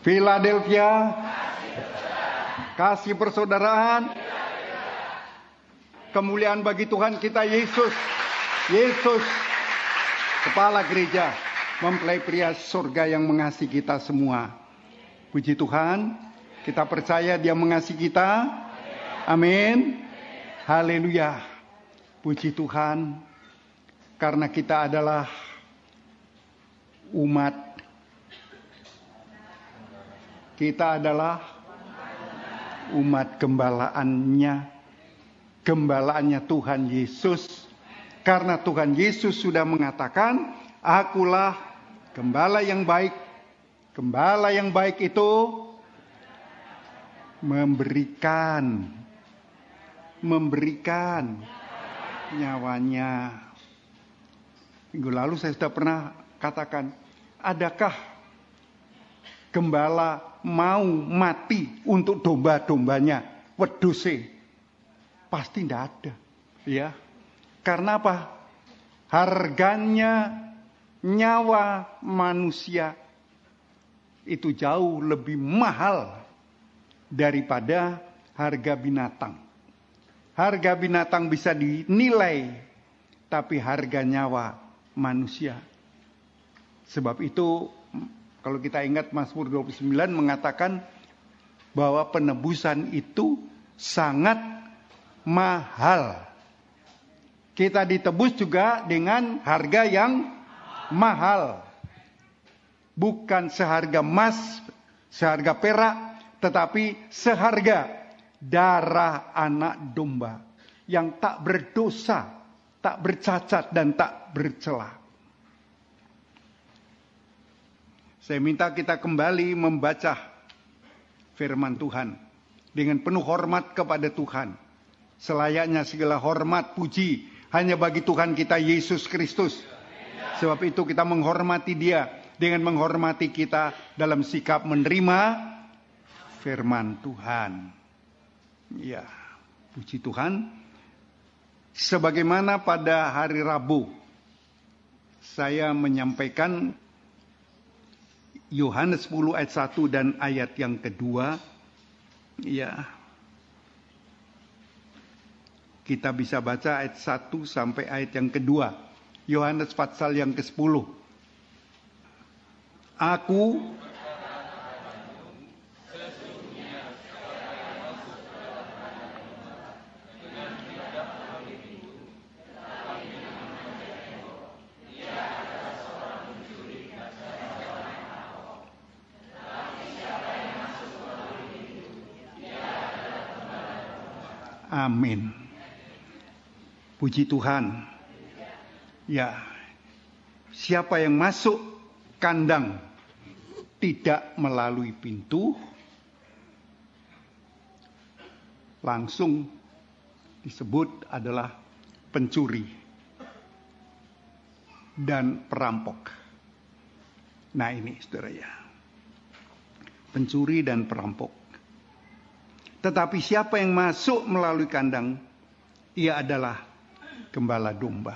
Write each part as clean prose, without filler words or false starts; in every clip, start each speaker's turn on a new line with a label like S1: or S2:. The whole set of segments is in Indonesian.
S1: Philadelphia, kasih persaudaraan, kemuliaan bagi Tuhan kita Yesus. Yesus, Kepala Gereja, mempelai pria surga yang mengasihi kita semua. Puji Tuhan, kita percaya Dia mengasihi kita. Amin. Haleluya. Puji Tuhan, karena kita adalah umat. Kita adalah umat gembalaannya Tuhan Yesus. Karena Tuhan Yesus sudah mengatakan, akulah gembala yang baik. Gembala yang baik itu memberikan nyawanya. Minggu lalu saya sudah pernah katakan, adakah gembala mau mati untuk domba-dombanya? Weduse. Pasti tidak ada. Ya. Karena apa? Harganya nyawa manusia itu jauh lebih mahal daripada harga binatang. Harga binatang bisa dinilai, tapi harga nyawa manusia. Sebab itu, kalau kita ingat Mazmur 29 mengatakan bahwa penebusan itu sangat mahal. Kita ditebus juga dengan harga yang mahal. Bukan seharga emas, seharga perak, tetapi seharga darah anak domba yang tak berdosa, tak bercacat dan tak bercela. Saya minta kita kembali membaca firman Tuhan dengan penuh hormat kepada Tuhan. Selayaknya segala hormat, puji hanya bagi Tuhan kita Yesus Kristus. Sebab itu kita menghormati Dia dengan menghormati kita dalam sikap menerima firman Tuhan. Ya, puji Tuhan. Sebagaimana pada hari Rabu saya menyampaikan Yohanes 10 ayat 1 dan ayat yang kedua. Ya. Kita bisa baca ayat 1 sampai ayat yang kedua. Yohanes pasal yang ke-10. Aku Amin. Puji Tuhan. Ya, siapa yang masuk kandang tidak melalui pintu, langsung disebut adalah pencuri dan perampok. Nah ini saudara ya, pencuri dan perampok. Tetapi siapa yang masuk melalui kandang, ia adalah gembala domba.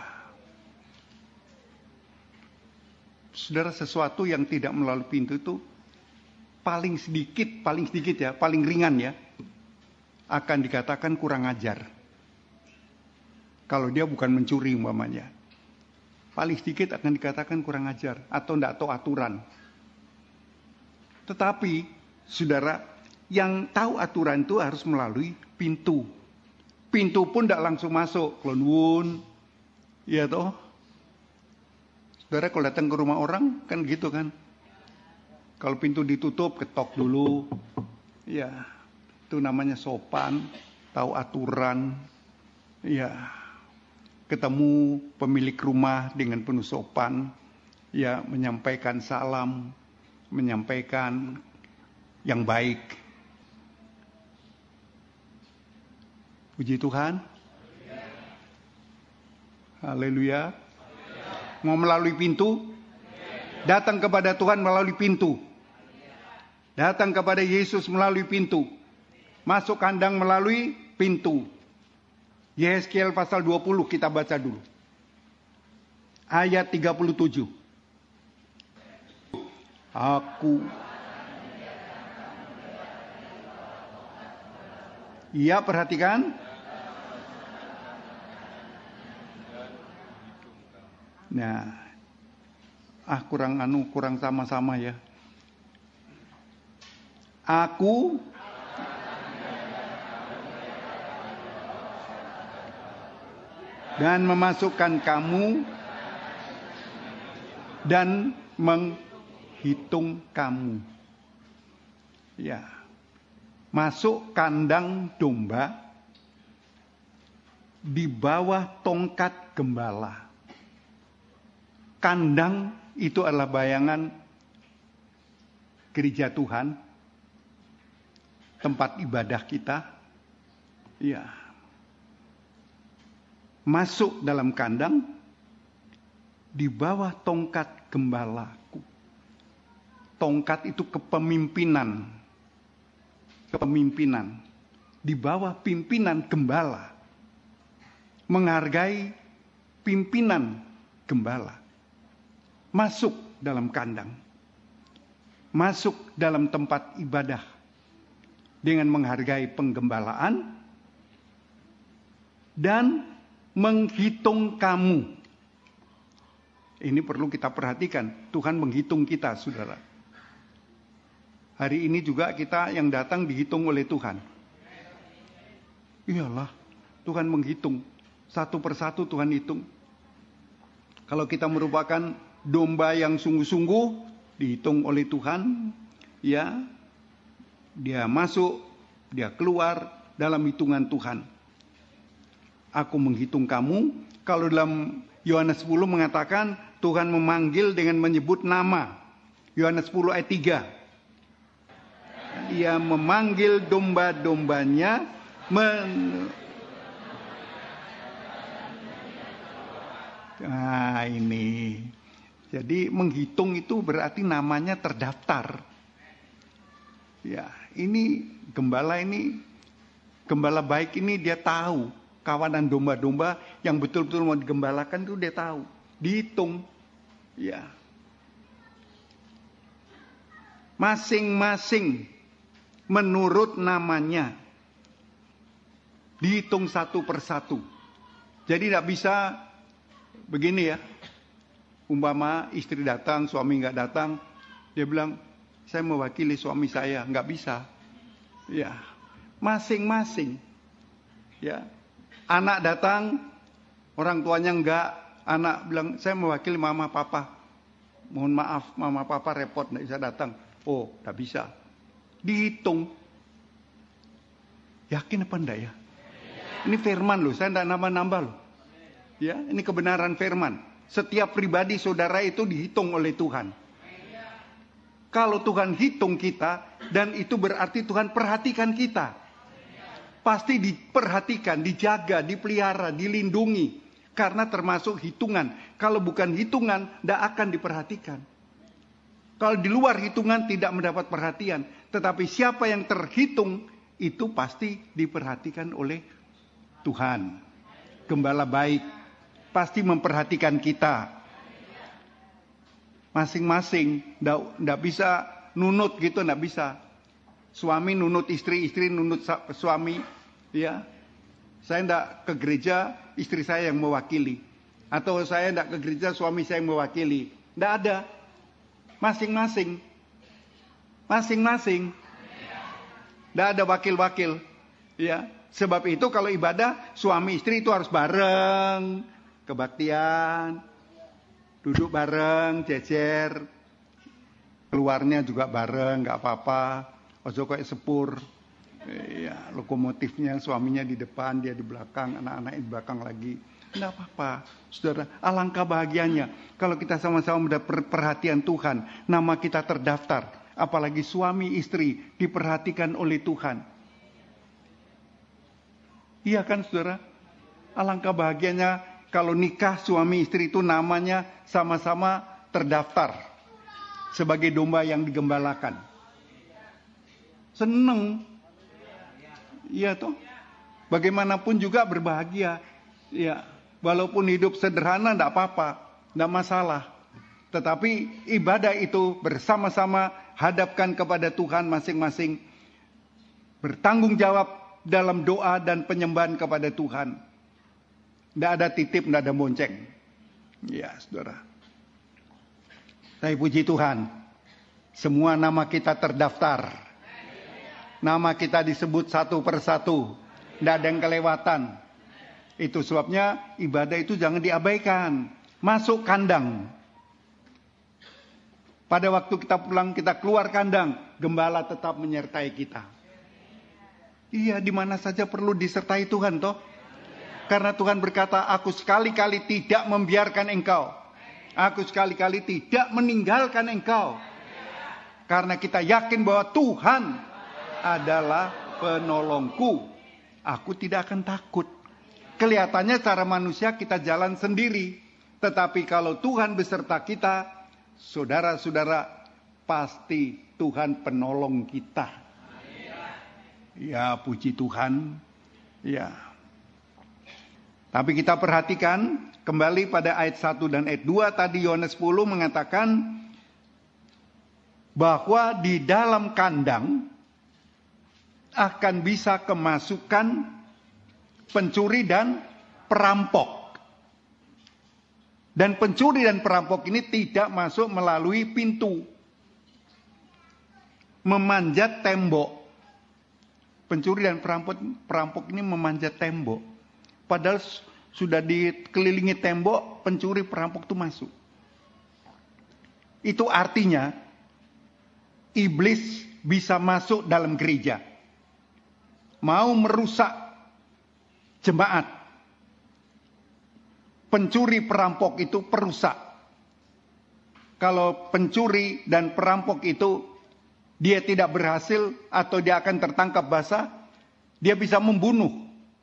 S1: Saudara, sesuatu yang tidak melalui pintu itu paling sedikit ya, paling ringan ya, akan dikatakan kurang ajar. Kalau dia bukan mencuri umpamanya, paling sedikit akan dikatakan kurang ajar atau tidak tahu aturan. Tetapi saudara, yang tahu aturan itu harus melalui pintu. Pintu pun tidak langsung masuk, klonwun, ya toh. Saudara kalau datang ke rumah orang kan gitu kan. Kalau pintu ditutup, ketok dulu. Ya, itu namanya sopan, tahu aturan. Ya, ketemu pemilik rumah dengan penuh sopan. Ya, menyampaikan salam, menyampaikan yang baik. Puji Tuhan. Haleluya. Mau melalui pintu? Datang kepada Tuhan melalui pintu. Datang kepada Yesus melalui pintu. Masuk kandang melalui pintu. Yehezkiel pasal 20 kita baca dulu. Ayat 37. Aku Iya, perhatikan. Nah, kurang sama-sama ya. Aku dan memasukkan kamu dan menghitung kamu. Ya. Masuk kandang domba di bawah tongkat gembala. Kandang itu adalah bayangan gereja Tuhan, tempat ibadah kita. Ya. Masuk dalam kandang di bawah tongkat gembalaku. Tongkat itu kepemimpinan. Di bawah pimpinan gembala. Menghargai pimpinan gembala. Masuk dalam kandang. Masuk dalam tempat ibadah. Dengan menghargai penggembalaan. Dan menghitung kamu. Ini perlu kita perhatikan. Tuhan menghitung kita, saudara. Hari ini juga kita yang datang dihitung oleh Tuhan. Iyalah, Tuhan menghitung. Satu persatu Tuhan hitung. Kalau kita merupakan domba yang sungguh-sungguh, dihitung oleh Tuhan. Ya, dia masuk, dia keluar dalam hitungan Tuhan. Aku menghitung kamu. Kalau dalam Yohanes 10 mengatakan, Tuhan memanggil dengan menyebut nama. Yohanes 10 ayat 3. Ia memanggil domba-dombanya Nah ini. Jadi menghitung itu berarti namanya terdaftar. Ya, ini gembala baik ini dia tahu. Kawanan domba-domba yang betul-betul mau digembalakan itu dia tahu. Dihitung. Ya. Masing-masing menurut namanya. Dihitung satu persatu. Jadi tidak bisa begini ya. Umpama istri datang, suami nggak datang. Dia bilang, saya mewakili suami saya. Nggak bisa. Ya. Masing-masing. Ya. Anak datang, orang tuanya enggak. Anak bilang, saya mewakili mama papa. Mohon maaf, mama papa repot, enggak bisa datang. Oh, enggak bisa. Dihitung. Yakin apa enggak ya? Ini firman loh, saya enggak nambah-nambah loh. Ya, ini kebenaran firman. Setiap pribadi saudara itu dihitung oleh Tuhan. Kalau Tuhan hitung kita, dan itu berarti Tuhan perhatikan kita. Pasti diperhatikan, dijaga, dipelihara, dilindungi. Karena termasuk hitungan. Kalau bukan hitungan, tidak akan diperhatikan. Kalau di luar hitungan tidak mendapat perhatian. Tetapi siapa yang terhitung, itu pasti diperhatikan oleh Tuhan. Gembala baik. Pasti memperhatikan kita. Masing-masing. Tidak bisa nunut gitu, tidak bisa. Suami nunut istri, istri nunut suami. Ya, saya tidak ke gereja, istri saya yang mewakili. Atau saya tidak ke gereja, suami saya yang mewakili. Tidak ada. Masing-masing. Masing-masing. Tidak ada wakil-wakil. Ya, sebab itu kalau ibadah, suami istri itu harus bareng. Kebaktian. Duduk bareng, jejer. Keluarnya juga bareng, nggak apa-apa. Ojo kayak sepur, ya, lokomotifnya suaminya di depan, dia di belakang, anak-anak di belakang lagi. Tidak apa-apa, saudara. Alangkah bahagianya kalau kita sama-sama mendapat perhatian Tuhan, nama kita terdaftar. Apalagi suami istri diperhatikan oleh Tuhan. Iya kan, saudara? Alangkah bahagianya kalau nikah suami istri itu namanya sama-sama terdaftar sebagai domba yang digembalakan. Seneng. Iya toh. Bagaimanapun juga berbahagia. Ya, walaupun hidup sederhana enggak apa-apa, enggak masalah. Tetapi ibadah itu bersama-sama hadapkan kepada Tuhan masing-masing. Bertanggung jawab dalam doa dan penyembahan kepada Tuhan. Tidak ada titip, tidak ada bonceng. Ya, saudara. Tapi puji Tuhan, semua nama kita terdaftar. Nama kita disebut satu persatu. Tidak ada yang kelewatan. Itu sebabnya ibadah itu jangan diabaikan. Masuk kandang. Pada waktu kita pulang, kita keluar kandang, gembala tetap menyertai kita. Iya, di mana saja perlu disertai Tuhan toh. Karena Tuhan berkata, aku sekali-kali tidak membiarkan engkau. Aku sekali-kali tidak meninggalkan engkau. Karena kita yakin bahwa Tuhan adalah penolongku. Aku tidak akan takut. Kelihatannya cara manusia kita jalan sendiri. Tetapi kalau Tuhan beserta kita, saudara-saudara, pasti Tuhan penolong kita. Ya, puji Tuhan. Ya. Tapi kita perhatikan kembali pada ayat 1 dan ayat 2 tadi Yohanes 10 mengatakan bahwa di dalam kandang akan bisa kemasukan pencuri dan perampok. Dan pencuri dan perampok ini tidak masuk melalui pintu. Memanjat tembok. Pencuri dan perampok ini memanjat tembok. Padahal sudah dikelilingi tembok, pencuri perampok itu masuk. Itu artinya iblis bisa masuk dalam gereja. Mau merusak jemaat. Pencuri perampok itu perusak. Kalau pencuri dan perampok itu dia tidak berhasil atau dia akan tertangkap basah, dia bisa membunuh.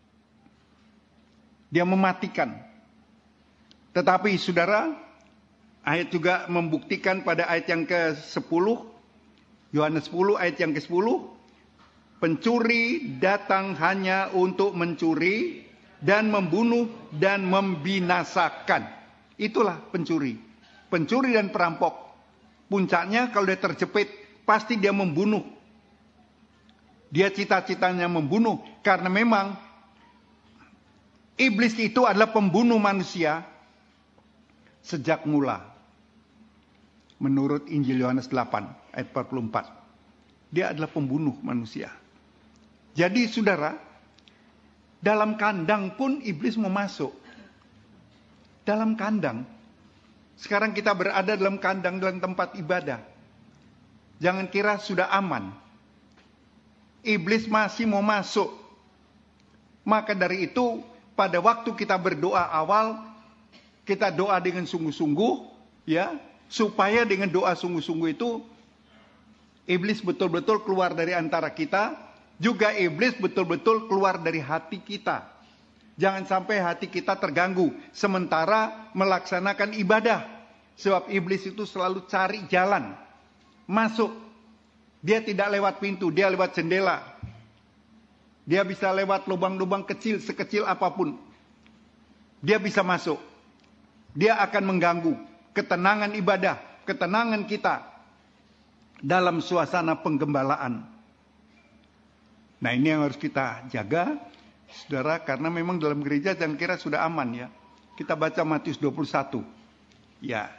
S1: Dia mematikan. Tetapi saudara, ayat juga membuktikan pada ayat yang ke-10, Yohanes 10 ayat yang ke-10, pencuri datang hanya untuk mencuri dan membunuh dan membinasakan. Itulah pencuri. Pencuri dan perampok. Puncaknya kalau dia terjepit, pasti dia membunuh. Dia cita-citanya membunuh. Karena memang iblis itu adalah pembunuh manusia sejak mula. Menurut Injil Yohanes 8 ayat 44. Dia adalah pembunuh manusia. Jadi saudara, dalam kandang pun iblis mau masuk. Dalam kandang. Sekarang kita berada dalam kandang, dalam tempat ibadah. Jangan kira sudah aman. Iblis masih mau masuk. Maka dari itu, pada waktu kita berdoa awal, kita doa dengan sungguh-sungguh, ya, supaya dengan doa sungguh-sungguh itu, iblis betul-betul keluar dari antara kita. Juga iblis betul-betul keluar dari hati kita. Jangan sampai hati kita terganggu sementara melaksanakan ibadah. Sebab iblis itu selalu cari jalan masuk. Dia tidak lewat pintu, dia lewat jendela. Dia bisa lewat lubang-lubang kecil, sekecil apapun. Dia bisa masuk. Dia akan mengganggu ketenangan ibadah, ketenangan kita dalam suasana penggembalaan. Nah, ini yang harus kita jaga, saudara, karena memang dalam gereja jangan kira sudah aman ya. Kita baca Matius 21. Ya.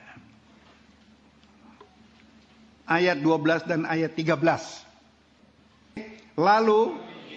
S1: Ayat 12 dan ayat 13. Lalu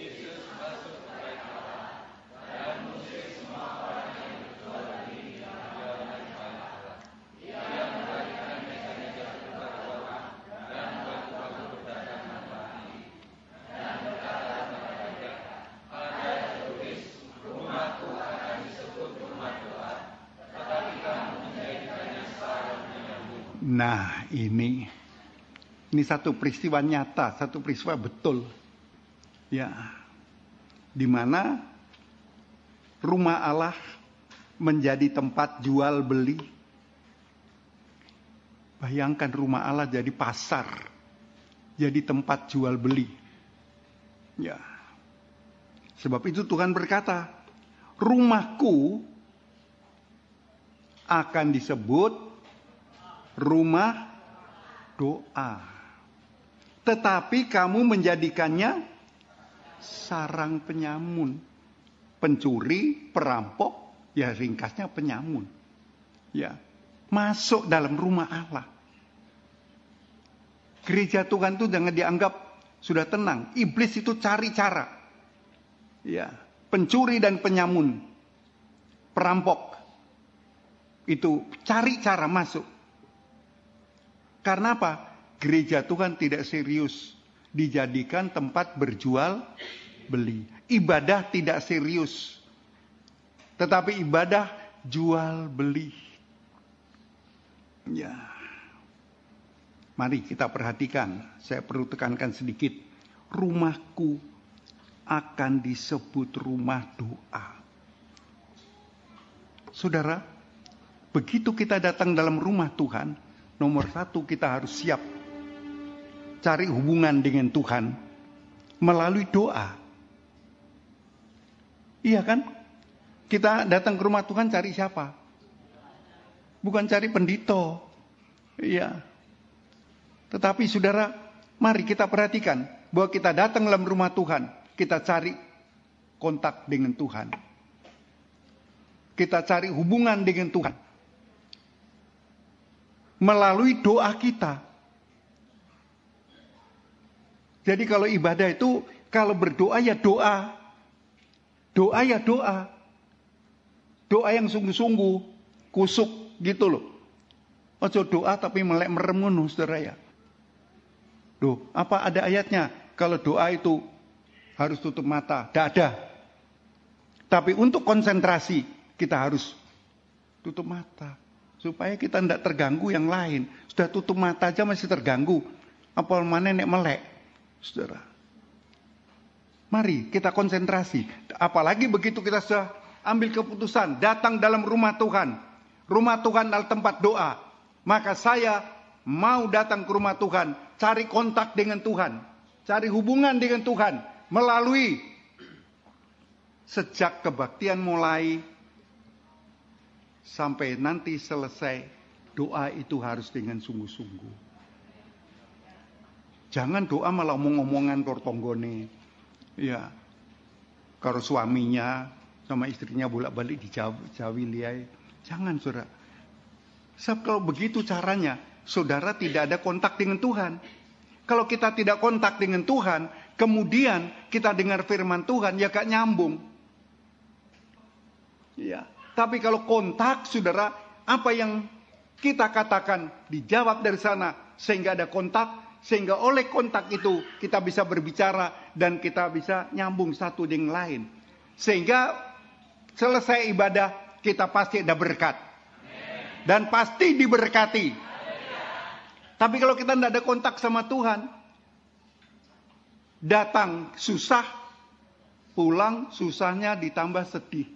S1: nah, ini satu peristiwa nyata, satu peristiwa betul. Ya. Di mana rumah Allah menjadi tempat jual beli. Bayangkan rumah Allah jadi pasar. Jadi tempat jual beli. Ya. Sebab itu Tuhan berkata, rumahku akan disebut rumah doa. Tetapi kamu menjadikannya sarang penyamun. Pencuri, perampok, ya ringkasnya penyamun. Ya, masuk dalam rumah Allah. Gereja Tuhan itu jangan dianggap sudah tenang. Iblis itu cari cara. Ya, pencuri dan penyamun, perampok, itu cari cara masuk. Karena apa? Gereja Tuhan tidak serius dijadikan tempat berjual beli. Ibadah tidak serius, tetapi ibadah jual beli. Ya, mari kita perhatikan. Saya perlu tekankan sedikit. Rumahku akan disebut rumah doa. Saudara, begitu kita datang dalam rumah Tuhan, nomor satu kita harus siap cari hubungan dengan Tuhan melalui doa. Iya kan? Kita datang ke rumah Tuhan cari siapa? Bukan cari pendito. Iya. Tetapi saudara, mari kita perhatikan bahwa kita datang dalam rumah Tuhan, kita cari kontak dengan Tuhan. Kita cari hubungan dengan Tuhan melalui doa kita. Jadi kalau ibadah itu, kalau berdoa ya doa. Doa ya doa. Doa yang sungguh-sungguh, kusuk gitu loh. Ojo doa tapi melek merem ngono, saudara ya. Duh, apa ada ayatnya? Kalau doa itu harus tutup mata. Tidak ada. Tapi untuk konsentrasi, kita harus tutup mata. Supaya kita tidak terganggu yang lain. Sudah tutup mata aja masih terganggu. Apa mana nek melek, saudara. Mari kita konsentrasi. Apalagi begitu kita sudah ambil keputusan. Datang dalam rumah Tuhan. Rumah Tuhan adalah tempat doa. Maka saya mau datang ke rumah Tuhan. Cari kontak dengan Tuhan. Cari hubungan dengan Tuhan. Melalui. Sejak kebaktian mulai. Sampai nanti selesai. Doa itu harus dengan sungguh-sungguh. Jangan doa malah omong-omongan kortonggone. Ya, kalau suaminya sama istrinya bolak-balik dijawi liai. Jangan, saudara. Sebab kalau begitu caranya, saudara tidak ada kontak dengan Tuhan. Kalau kita tidak kontak dengan Tuhan, kemudian kita dengar firman Tuhan, ya gak nyambung. Ya, tapi kalau kontak, saudara, apa yang kita katakan dijawab dari sana, sehingga ada kontak. Sehingga oleh kontak itu kita bisa berbicara dan kita bisa nyambung satu dengan lain. Sehingga selesai ibadah kita pasti ada berkat. Dan pasti diberkati. Tapi kalau kita tidak ada kontak sama Tuhan. Datang susah. Pulang susahnya ditambah sedih.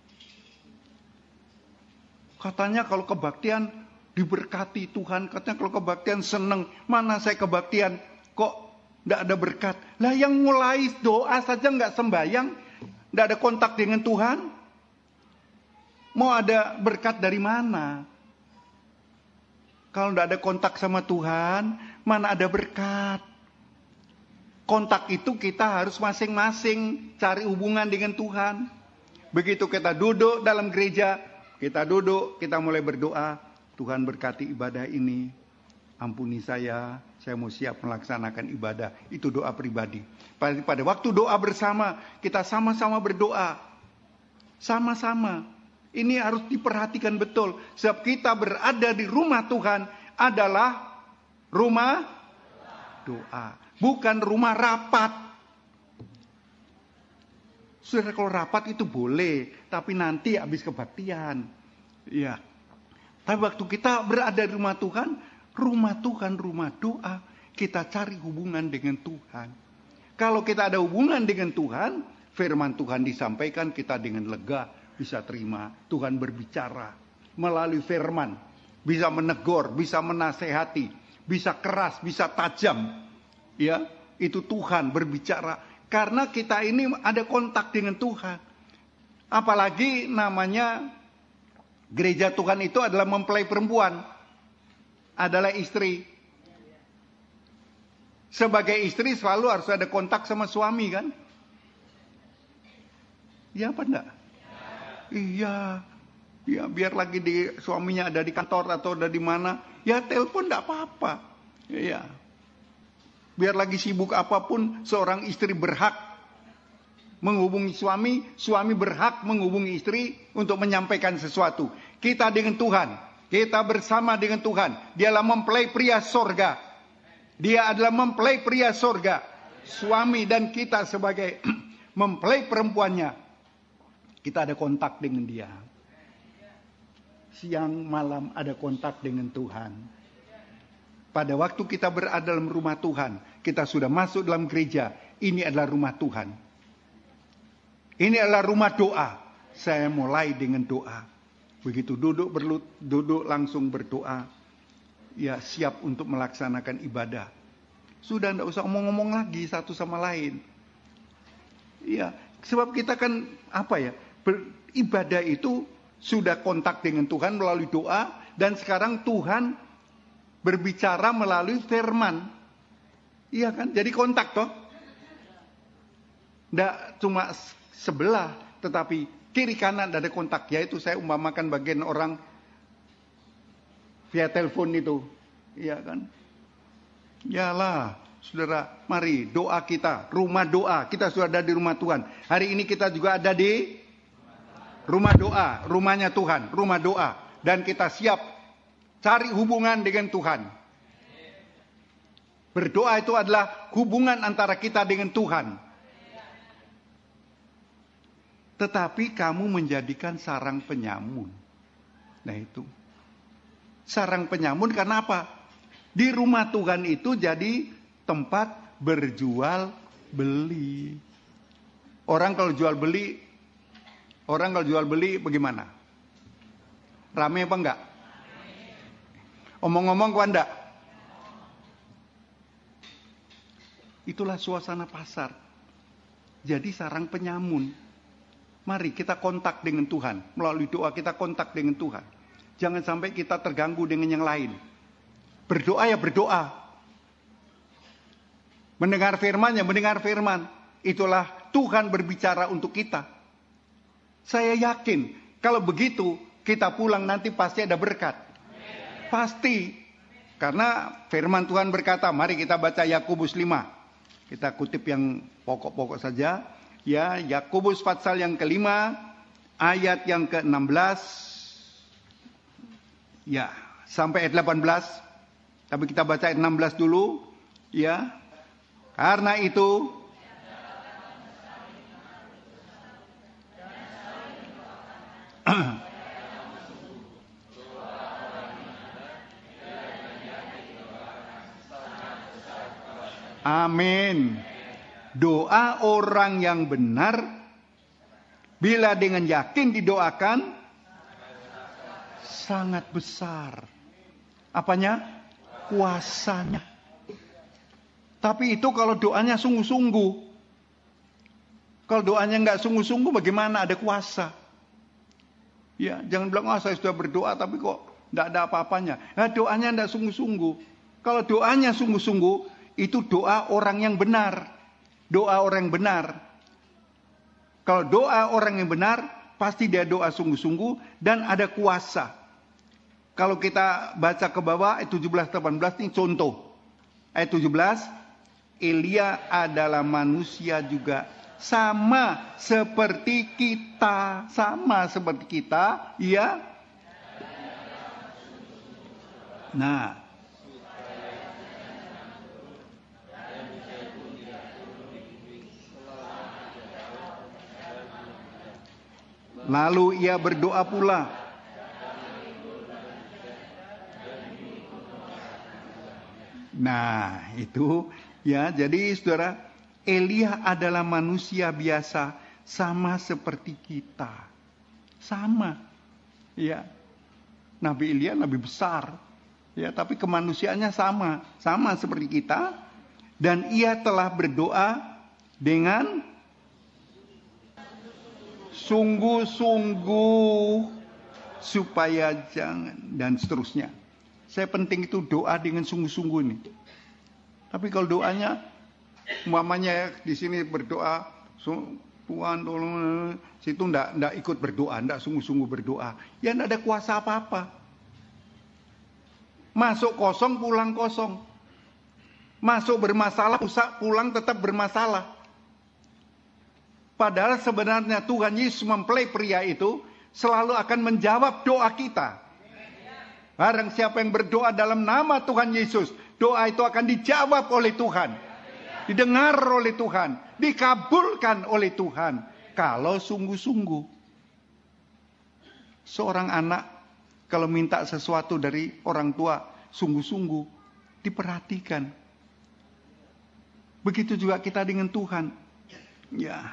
S1: Katanya kalau kebaktian diberkati Tuhan, katanya kalau kebaktian seneng. Mana saya kebaktian kok tidak ada berkat. Lah yang mulai doa saja nggak sembahyang, tidak ada kontak dengan Tuhan, mau ada berkat dari mana? Kalau tidak ada kontak sama Tuhan, mana ada berkat? Kontak itu kita harus masing-masing cari hubungan dengan Tuhan. Begitu kita duduk dalam gereja, kita duduk, kita mulai berdoa. Tuhan berkati ibadah ini. Ampuni saya mau siap melaksanakan ibadah. Itu doa pribadi. Pada waktu doa bersama, kita sama-sama berdoa. Sama-sama. Ini harus diperhatikan betul. Sebab kita berada di rumah Tuhan adalah rumah doa. Bukan rumah rapat. Saudara, kalau rapat itu boleh. Tapi nanti habis kebaktian. Ya. Tapi waktu kita berada di rumah Tuhan, rumah doa, kita cari hubungan dengan Tuhan. Kalau kita ada hubungan dengan Tuhan, firman Tuhan disampaikan, kita dengan lega bisa terima. Tuhan berbicara melalui firman, bisa menegur, bisa menasehati, bisa keras, bisa tajam. Ya, itu Tuhan berbicara. Karena kita ini ada kontak dengan Tuhan. Apalagi namanya gereja Tuhan itu adalah mempelai perempuan. Adalah istri. Sebagai istri selalu harus ada kontak sama suami kan. Iya apa enggak? Iya. Ya, biar lagi suaminya ada di kantor atau ada di mana, ya telepon enggak apa-apa. Iya. Biar lagi sibuk apapun, seorang istri berhak menghubungi suami, suami berhak menghubungi istri untuk menyampaikan sesuatu. Kita dengan Tuhan, kita bersama dengan Tuhan. Dialah mempelai pria sorga. Dia adalah mempelai pria sorga. Suami dan kita sebagai mempelai perempuannya, kita ada kontak dengan dia. Siang malam ada kontak dengan Tuhan. Pada waktu kita berada dalam rumah Tuhan, kita sudah masuk dalam gereja. Ini adalah rumah Tuhan. Ini adalah rumah doa. Saya mulai dengan doa. Begitu duduk langsung berdoa. Ya, siap untuk melaksanakan ibadah. Sudah tidak usah ngomong-ngomong lagi satu sama lain. Ya, sebab kita kan beribadah itu sudah kontak dengan Tuhan melalui doa, dan sekarang Tuhan berbicara melalui firman. Iya kan? Jadi kontak toh. Tidak cuma sebelah, tetapi kiri kanan ada kontak. Yaitu saya umpamakan bagian orang via telepon itu. Iya kan? Yalah, saudara, mari doa kita, rumah doa. Kita sudah ada di rumah Tuhan. Hari ini kita juga ada di rumah doa, rumahnya Tuhan, rumah doa. Dan kita siap cari hubungan dengan Tuhan. Berdoa itu adalah hubungan antara kita dengan Tuhan. Tetapi kamu menjadikan sarang penyamun. Nah itu. Sarang penyamun karena apa? Di rumah Tuhan itu jadi tempat berjual beli. Orang kalau jual beli bagaimana? Rame apa enggak? Omong-omong kok enggak? Itulah suasana pasar. Jadi sarang penyamun. Mari kita kontak dengan Tuhan. Melalui doa kita kontak dengan Tuhan. Jangan sampai kita terganggu dengan yang lain. Berdoa ya berdoa. Mendengar firman ya mendengar firman. Itulah Tuhan berbicara untuk kita. Saya yakin kalau begitu kita pulang nanti pasti ada berkat. Pasti. Karena firman Tuhan berkata, mari kita baca Yakobus 5. Kita kutip yang pokok-pokok saja. Ya, Yakobus pasal yang ke-5 ayat yang ke-16. Ya, sampai ayat 18. Tapi kita baca ayat 16 dulu. Ya. Karena itu amin. Doa orang yang benar bila dengan yakin didoakan sangat besar. Apanya? Kuasanya. Tapi itu kalau doanya sungguh-sungguh. Kalau doanya nggak sungguh-sungguh bagaimana ada kuasa? Ya, jangan bilang, saya sudah berdoa tapi kok tidak ada apa-apanya. Nah, doanya tidak sungguh-sungguh. Kalau doanya sungguh-sungguh, itu doa orang yang benar. Doa orang yang benar. Kalau doa orang yang benar, pasti dia doa sungguh-sungguh dan ada kuasa. Kalau kita baca ke bawah, ayat 17-18 ini contoh. Ayat 17, Elia adalah manusia juga. Sama seperti kita. Sama seperti kita. Ya. Nah. Lalu ia berdoa pula. Nah, itu ya. Jadi saudara, Elia adalah manusia biasa, sama seperti kita. Sama. Ya. Nabi Elia nabi besar. Ya, tapi kemanusiaannya sama, sama seperti kita. Dan ia telah berdoa dengan sungguh-sungguh supaya jangan, dan seterusnya. Saya penting itu doa dengan sungguh-sungguh nih. Tapi kalau doanya umpamanya di sini berdoa Tuhan tolong, situ ndak ikut berdoa, ndak sungguh-sungguh berdoa, ya ndak ada kuasa apa-apa. Masuk kosong, pulang kosong. Masuk bermasalah, pulang tetap bermasalah. Padahal sebenarnya Tuhan Yesus mempelai pria itu selalu akan menjawab doa kita. Barang siapa yang berdoa dalam nama Tuhan Yesus, doa itu akan dijawab oleh Tuhan. Didengar oleh Tuhan, dikabulkan oleh Tuhan. Kalau sungguh-sungguh. Seorang anak kalau minta sesuatu dari orang tua, sungguh-sungguh diperhatikan. Begitu juga kita dengan Tuhan. Ya.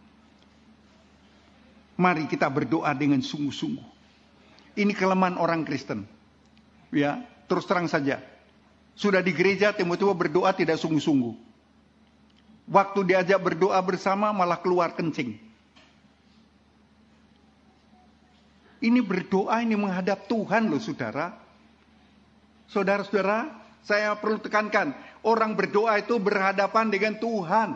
S1: Mari kita berdoa dengan sungguh-sungguh. Ini kelemahan orang Kristen. Ya, terus terang saja. Sudah di gereja tiba-tiba berdoa tidak sungguh-sungguh. Waktu diajak berdoa bersama malah keluar kencing. Ini berdoa, ini menghadap Tuhan loh saudara. Saudara-saudara, saya perlu tekankan. Orang berdoa itu berhadapan dengan Tuhan.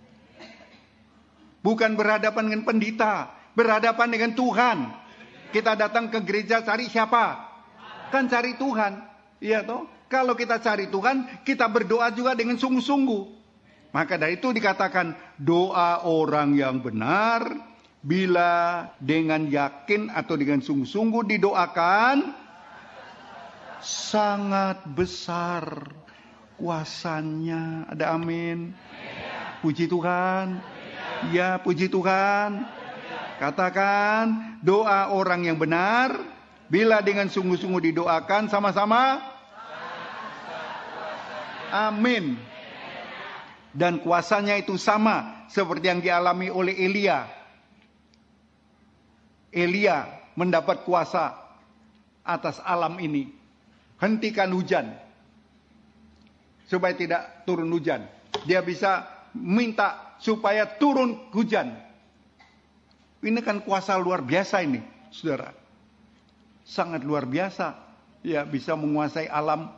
S1: Bukan berhadapan dengan pendeta. Berhadapan dengan Tuhan. Kita datang ke gereja cari siapa? Kan cari Tuhan. Iya toh? Kalau kita cari Tuhan, kita berdoa juga dengan sungguh-sungguh. Maka dari itu dikatakan doa orang yang benar bila dengan yakin atau dengan sungguh-sungguh didoakan sangat besar kuasanya. Ada amin. Puji Tuhan. Ya, puji Tuhan. Katakan doa orang yang benar bila dengan sungguh-sungguh didoakan sama-sama. Amin. Dan kuasanya itu sama seperti yang dialami oleh Elia. Elia mendapat kuasa atas alam ini. Hentikan hujan. Supaya tidak turun hujan. Dia bisa minta supaya turun hujan. Ini kan kuasa luar biasa ini, saudara. Sangat luar biasa. Ya, bisa menguasai alam.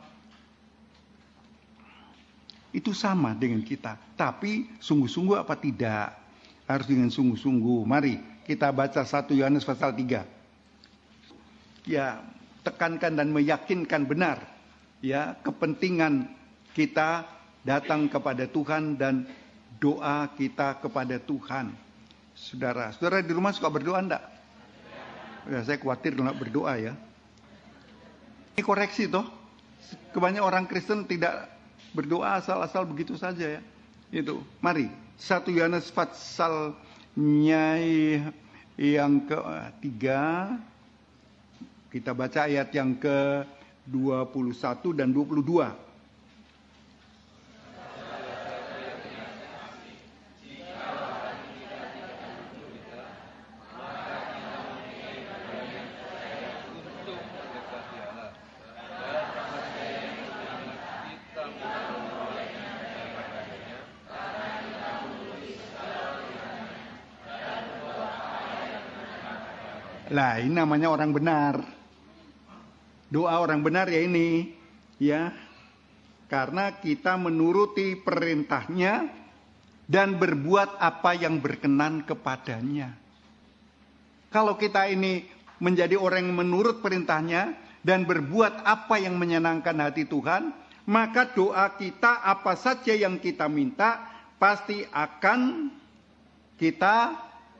S1: Itu sama dengan kita. Tapi sungguh-sungguh apa tidak? Harus dengan sungguh-sungguh. Mari kita baca 1 Yohanes pasal 3. Ya, tekankan dan meyakinkan benar. Ya, kepentingan kita datang kepada Tuhan dan doa kita kepada Tuhan. Saudara di rumah suka berdoa enggak? Ya, saya khawatir enggak berdoa ya. Ini koreksi toh. Kebanyakan orang Kristen tidak berdoa asal-asal begitu saja ya. Itu. Mari. 1 Yohanes pasalnya yang ke-3. Kita baca ayat yang ke-21 dan 22. Lah, ini namanya orang benar. Doa orang benar ya ini. Ya. Karena kita menuruti perintahnya dan berbuat apa yang berkenan kepadanya. Kalau kita ini menjadi orang yang menurut perintahnya dan berbuat apa yang menyenangkan hati Tuhan, maka doa kita apa saja yang kita minta pasti akan kita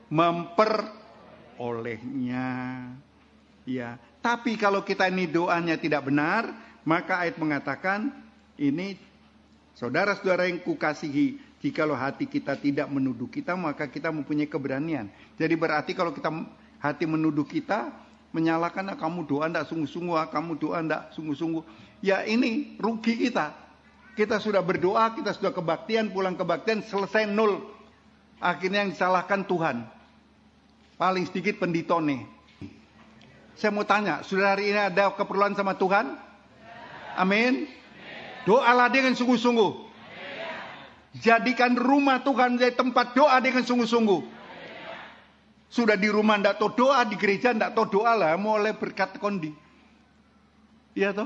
S1: olehnya. Ya, tapi kalau kita ini doanya tidak benar, maka ayat mengatakan ini saudara-saudara yang kukasihi, jikalau hati kita tidak menuduh kita, maka kita mempunyai keberanian. Jadi berarti kalau kita hati menuduh kita, menyalahkan kamu doa enggak sungguh-sungguh, kamu doa enggak sungguh-sungguh. Ya ini rugi kita. Kita sudah berdoa, kita sudah kebaktian, pulang kebaktian, selesai nol. Akhirnya yang disalahkan Tuhan. Paling sedikit penditone. Saya mau tanya, saudara hari ini ada keperluan sama Tuhan? Amin. Doalah dengan sungguh-sungguh. Jadikan rumah Tuhan menjadi tempat doa dengan sungguh-sungguh. Sudah di rumah ndak tahu doa, di gereja ndak tahu doa lah, mulai berkat kondi. Iya toh?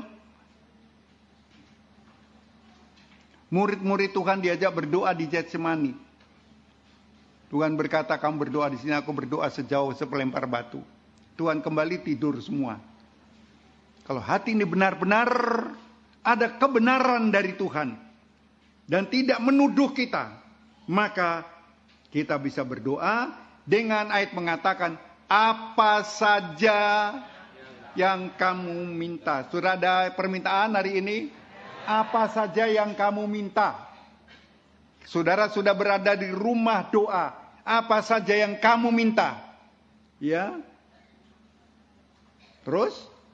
S1: Murid-murid Tuhan diajak berdoa di Getsemani. Tuhan berkata, kamu berdoa di sini, aku berdoa sejauh sepelempar batu. Tuhan kembali tidur semua. Kalau hati ini benar-benar ada kebenaran dari Tuhan dan tidak menuduh kita, maka kita bisa berdoa dengan ayat mengatakan, apa saja yang kamu minta. Sudah ada permintaan hari ini? Apa saja yang kamu minta. Saudara sudah berada di rumah doa. Apa saja yang kamu minta. Ya. Terus?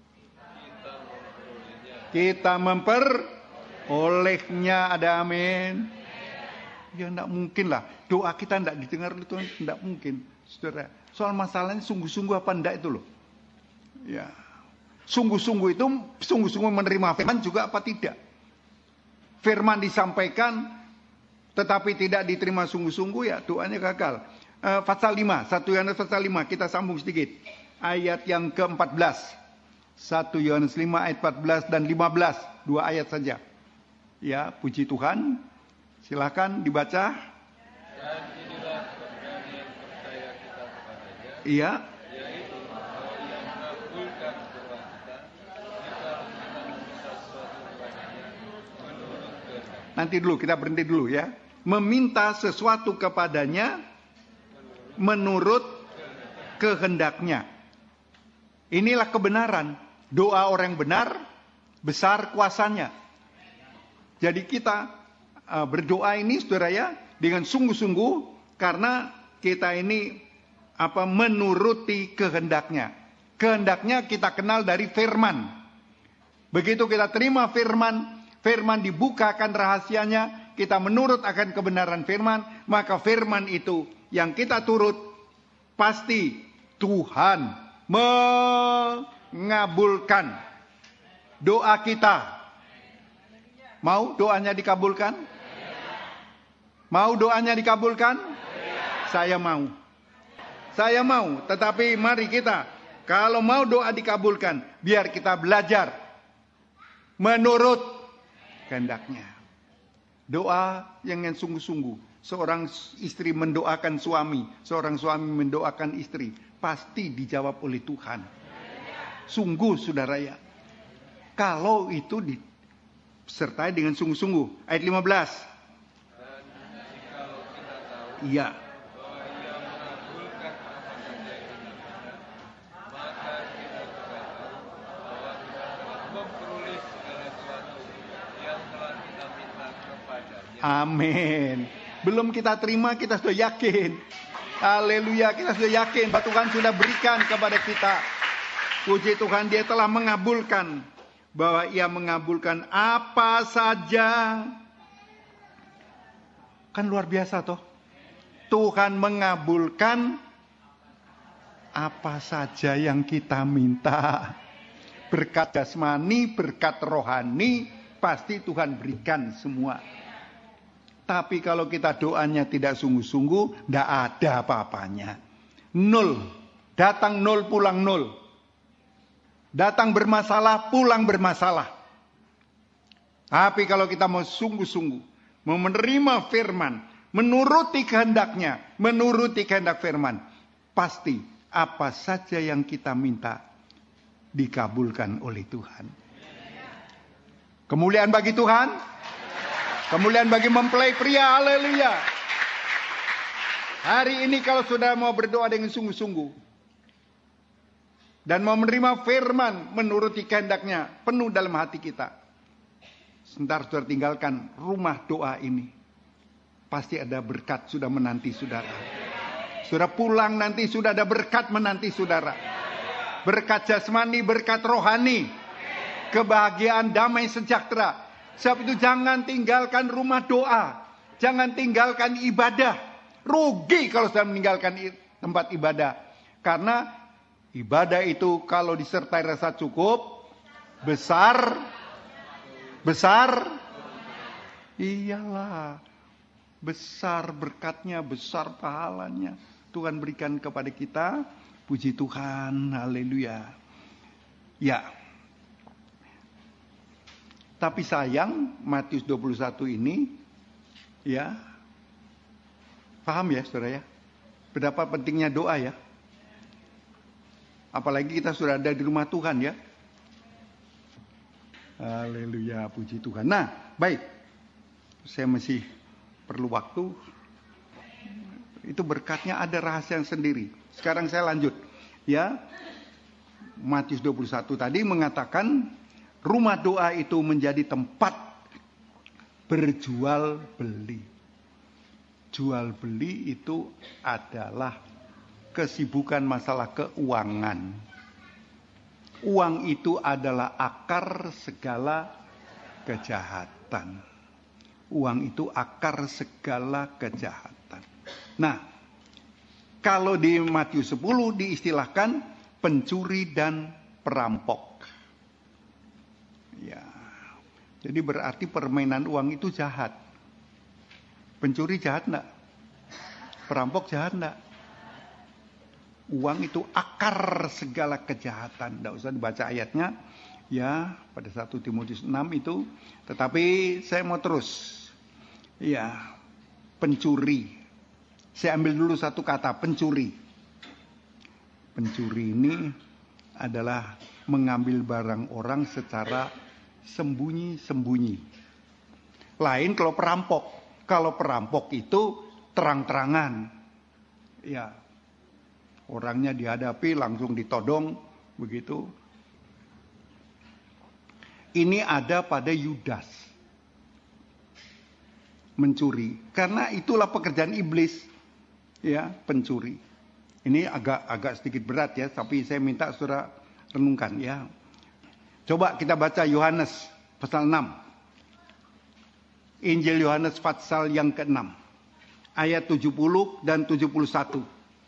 S1: Kita memperolehnya. Ada amin. Ya enggak mungkin lah. Doa kita enggak didengar oleh Tuhan. Enggak mungkin. Saudara. Soal masalahnya sungguh-sungguh apa enggak itu loh. Ya. Sungguh-sungguh itu, sungguh-sungguh menerima firman juga apa tidak. Firman disampaikan, tetapi tidak diterima sungguh-sungguh, ya doanya gagal. Pasal 5, 1 Yohanes pasal 5, kita sambung sedikit. Ayat yang ke-14. 1 Yohanes 5 ayat 14 dan 15. 2 ayat saja. Ya, puji Tuhan. Silakan dibaca.
S2: Dan inilah pekerjaan yang percaya kita kepadanya.
S1: Iya.
S2: Yaitu bahwa ia mengabulkan doa kita. Kita meminta sesuatu kepadanya menurut kehendak.
S1: Nanti dulu, kita berhenti dulu ya. Meminta sesuatu kepadanya menurut kehendaknya. Inilah kebenaran. Doa orang benar, besar kuasanya. Jadi kita berdoa ini saudara ya, dengan sungguh-sungguh, karena kita ini menuruti kehendaknya. Kehendaknya kita kenal dari firman. Begitu kita terima firman, firman dibukakan rahasianya, kita menurut akan kebenaran firman, maka firman itu yang kita turut, pasti Tuhan mengabulkan doa kita. Mau doanya dikabulkan? Mau doanya dikabulkan? Saya mau. Saya mau, tetapi mari kita, kalau mau doa dikabulkan, biar kita belajar menurut kehendaknya. Doa yang sungguh-sungguh. Seorang istri mendoakan suami, seorang suami mendoakan istri, pasti dijawab oleh Tuhan. Sungguh saudara ya. Kalau itu disertai dengan sungguh-sungguh. Ayat 15.
S2: Dan jikalau kita tahu
S1: Iya.
S2: bahwa ia mengabulkan apa saja yang kita minta, maka kita juga tahu bahwa kita telah memperoleh segala sesuatu yang telah kita minta kepadanya.
S1: Amin. Belum kita terima, kita sudah yakin. Haleluya, kita sudah yakin bahwa Tuhan sudah berikan kepada kita. Puji Tuhan, Dia telah mengabulkan. Bahwa Ia mengabulkan apa saja. Kan luar biasa toh. Tuhan mengabulkan apa saja yang kita minta. Berkat jasmani, berkat rohani, pasti Tuhan berikan semua. Tapi kalau kita doanya tidak sungguh-sungguh, tidak ada apa-apanya. 0. Datang 0, pulang 0. Datang bermasalah, pulang bermasalah. Tapi kalau kita mau sungguh-sungguh, mau menerima firman, menuruti kehendaknya, menuruti kehendak firman, pasti apa saja yang kita minta dikabulkan oleh Tuhan. Kemuliaan bagi Tuhan. Kemuliaan bagi mempelai pria, haleluya. Hari ini kalau sudah mau berdoa dengan sungguh-sungguh. Dan mau menerima firman menuruti kehendaknya penuh dalam hati kita. Sebentar saudara tinggalkan rumah doa ini. Pasti ada berkat sudah menanti saudara. Saudara pulang nanti sudah ada berkat menanti saudara. Berkat jasmani, berkat rohani. Kebahagiaan, damai, sejahtera. Sebab itu jangan tinggalkan rumah doa. Jangan tinggalkan ibadah. Rugi kalau sudah meninggalkan tempat ibadah. Karena ibadah itu kalau disertai rasa cukup. Besar. Iyalah. Besar berkatnya, besar pahalanya. Tuhan berikan kepada kita. Puji Tuhan. Haleluya. Ya. Tapi sayang Matius 21 ini, ya, paham ya saudara ya? Betapa pentingnya doa ya. Apalagi kita sudah ada di rumah Tuhan ya. Haleluya, puji Tuhan. Nah, baik. Saya masih perlu waktu. Itu berkatnya ada rahasia yang sendiri. Sekarang saya lanjut. Ya. Matius 21 tadi mengatakan rumah doa itu menjadi tempat berjual beli. Jual beli itu adalah kesibukan masalah keuangan. Uang itu adalah akar segala kejahatan. Uang itu akar segala kejahatan. Nah, kalau di Matius 10 diistilahkan pencuri dan perampok. Ya. Jadi berarti permainan uang itu jahat. Pencuri jahat enggak? Perampok jahat enggak? Uang itu akar segala kejahatan. Enggak usah dibaca ayatnya. Ya, pada 1 Timotius 6 itu. Tetapi saya mau terus. Ya, pencuri. Saya ambil dulu satu kata, pencuri. Pencuri ini adalah mengambil barang orang secara sembunyi-sembunyi. Lain kalau perampok. Kalau perampok itu terang-terangan. Ya. Orangnya dihadapi langsung ditodong begitu. Ini ada pada Yudas. Mencuri. Karena itulah pekerjaan iblis. Ya, pencuri. Ini agak sedikit berat ya, tapi saya minta saudara renungkan ya. Coba kita baca Yohanes pasal 6. Injil Yohanes pasal yang ke-6. Ayat 70 dan 71.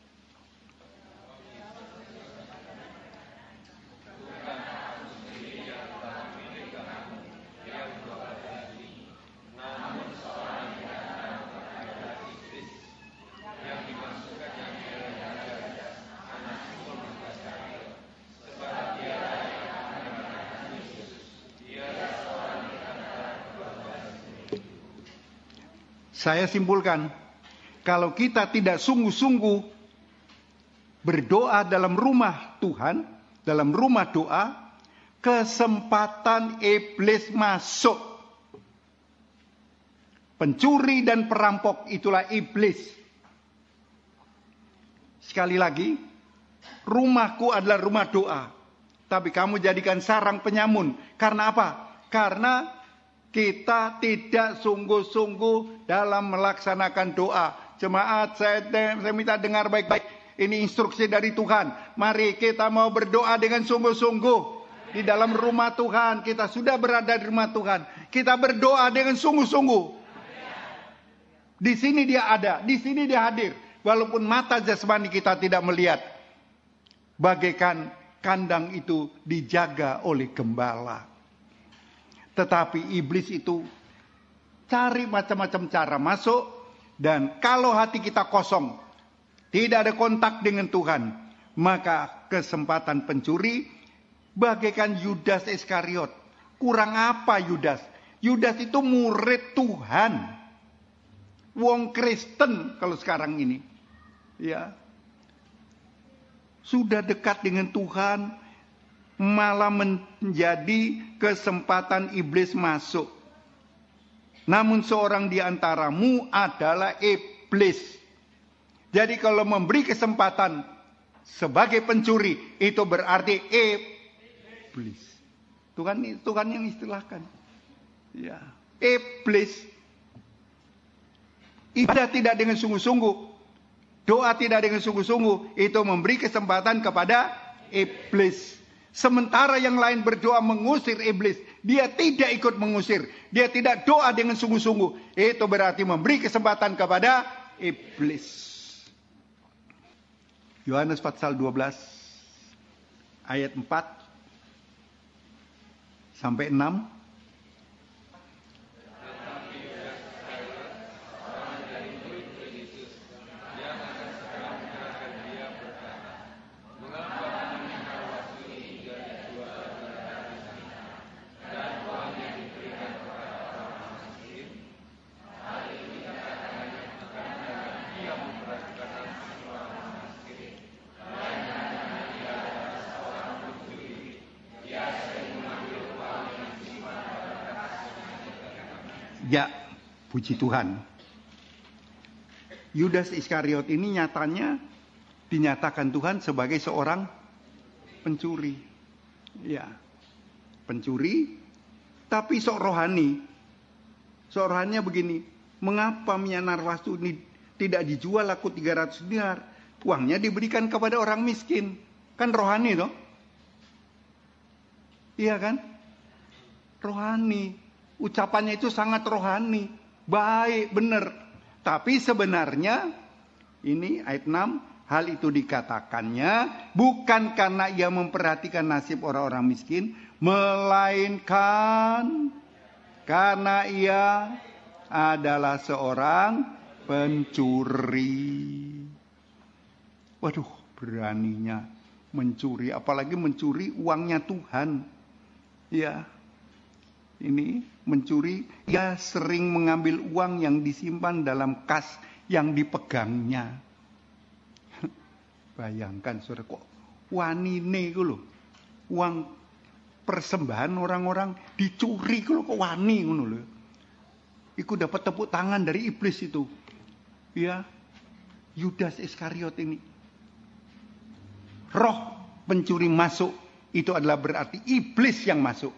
S1: Saya simpulkan, kalau kita tidak sungguh-sungguh berdoa dalam rumah Tuhan, dalam rumah doa, kesempatan iblis masuk. Pencuri dan perampok itulah iblis. Sekali lagi, rumahku adalah rumah doa. Tapi kamu jadikan sarang penyamun. Karena apa? Karena kita tidak sungguh-sungguh dalam melaksanakan doa. Jemaat, saya minta dengar baik-baik. Ini instruksi dari Tuhan. Mari kita mau berdoa dengan sungguh-sungguh. Di dalam rumah Tuhan. Kita sudah berada di rumah Tuhan. Kita berdoa dengan sungguh-sungguh. Di sini dia ada. Di sini dia hadir. Walaupun mata jasmani kita tidak melihat. Bagaikan kandang itu dijaga oleh gembala. Tetapi iblis itu cari macam-macam cara masuk. Dan kalau hati kita kosong, tidak ada kontak dengan Tuhan, maka kesempatan pencuri bagaikan Yudas Iskariot. Kurang apa Yudas? Yudas itu murid Tuhan. Wong Kristen kalau sekarang ini. Ya. Sudah dekat dengan Tuhan, malah menjadi kesempatan iblis masuk. Namun seorang di antaramu adalah iblis. Jadi kalau memberi kesempatan sebagai pencuri, itu berarti iblis. Tuhan yang istilahkan. Ya, iblis. Ibadah tidak dengan sungguh-sungguh, doa tidak dengan sungguh-sungguh, itu memberi kesempatan kepada iblis. Sementara yang lain berdoa mengusir iblis, dia tidak ikut mengusir. Dia tidak doa dengan sungguh-sungguh. Itu berarti memberi kesempatan kepada iblis. Yohanes pasal 12 ayat 4 sampai 6. Ya, puji Tuhan. Yudas Iskariot ini nyatanya dinyatakan Tuhan sebagai seorang pencuri. Ya, pencuri, tapi sok rohani. Sok rohaninya begini, mengapa minyak narwastu ini tidak dijual laku 300 dinar? Uangnya diberikan kepada orang miskin. Kan rohani toh? Iya kan? Rohani. Ucapannya itu sangat rohani. Baik, benar. Tapi sebenarnya, ini ayat 6, hal itu dikatakannya bukan karena ia memperhatikan nasib orang-orang miskin, melainkan karena ia adalah seorang pencuri. Waduh, beraninya mencuri, apalagi mencuri uangnya Tuhan. Ya, ini mencuri, ia sering mengambil uang yang disimpan dalam kas yang dipegangnya. Bayangkan saudara, kok wanine itu loh, uang persembahan orang-orang dicuri kalau kok wani ngono lho. Iku dapat tepuk tangan dari iblis itu. Ya, Yudas Iskariot ini. Roh pencuri masuk, itu adalah berarti iblis yang masuk.